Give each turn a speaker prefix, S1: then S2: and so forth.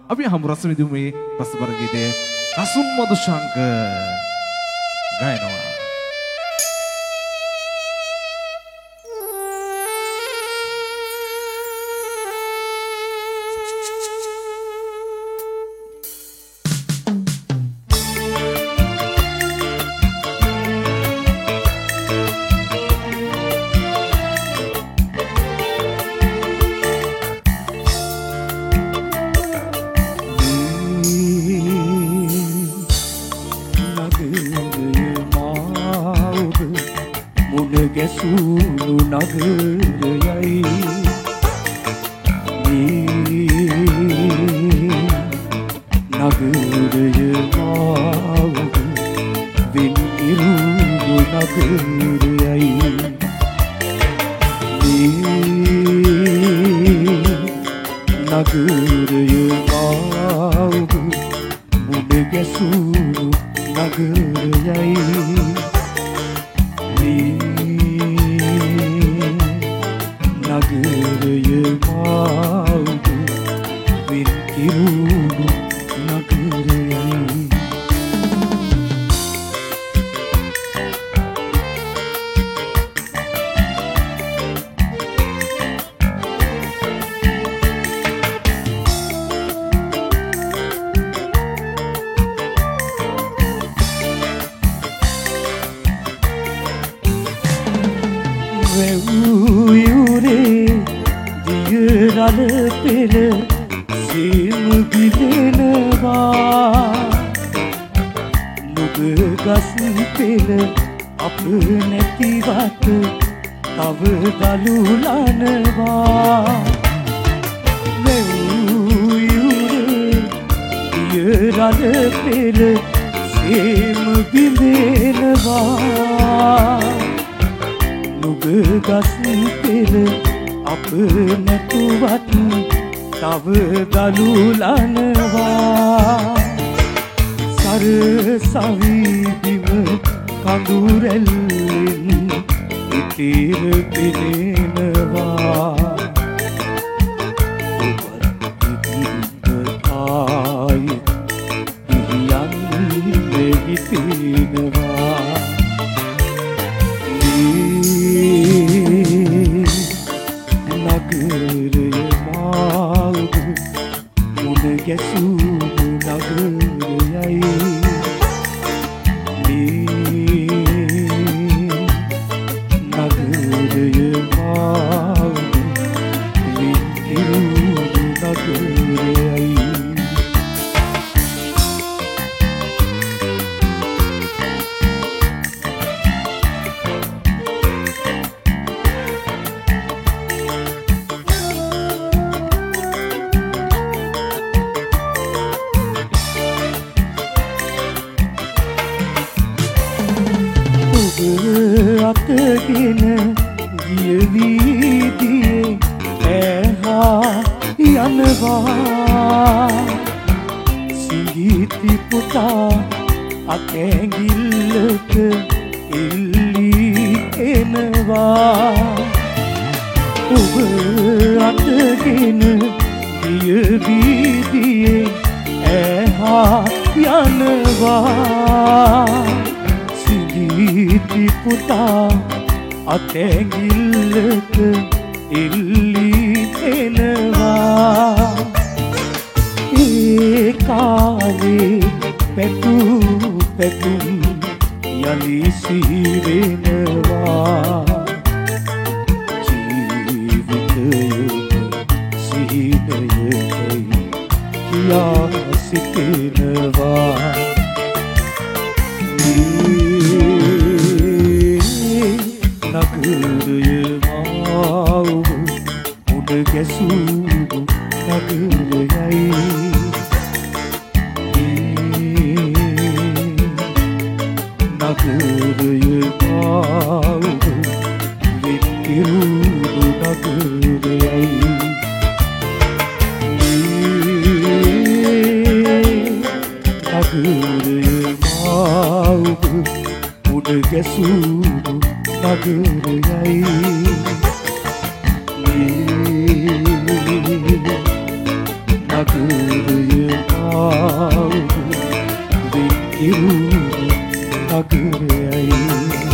S1: අපි හමු රස විඳිමු මේ රසබර ගීතය රසුන් මදුශංක ගායනවා.
S2: ගැසූ නගරයයි නගරය මාවුද වින් ඉරුණු නගරයයි නගරය මාවුද මුඩ ගැසූ නගරයයි නගරය මාවුද වින් ඉරුණු නගරයයි රළ පෙළ සීම බිලෙනවා නුග ගස් පෙළ අප නැතිවට තව දලුලනවා රළ පෙළ සීම බිලෙනවා නුග ගස් පෙළ අප නැතුවත් තව දලුලනවා සරසවි බිම කඳුරැල්ලෙන් ඉතිර පිරෙනවා ඔබත් ඉදිරියට ආයෙත් ඉහියන්නේ හිතෙනවා නගරය මාවුද මුණ ගැසූ නගරයයි නගරය මාවුද වින් ඉරුණු නගරයයි අතගෙන ගිය වීදියේ ඇහා යනවා සිඟිති පුතා අතැඟිල්ලක ඉල්ලී එනවා ඔබ අතගෙන ගිය වීදියේ ඇහා යනවා සිඟිති පුතා අතැඟිල්ලක ඉල්ලී එනවා ඒ කාලේ පැතුම් යලි සිහිවෙනවා ජීවිතයේ සිහිනයයි කියා සිටිනවා නගරය මාවුද මුඩ ගැසූ නගරයයි නගරය මාවුද වින් ඉරුණු නගරයයි නගරය මාවුද මුඩ ගැසූ නගරයයි නගරය මාවු විකිරුණු නගරයයි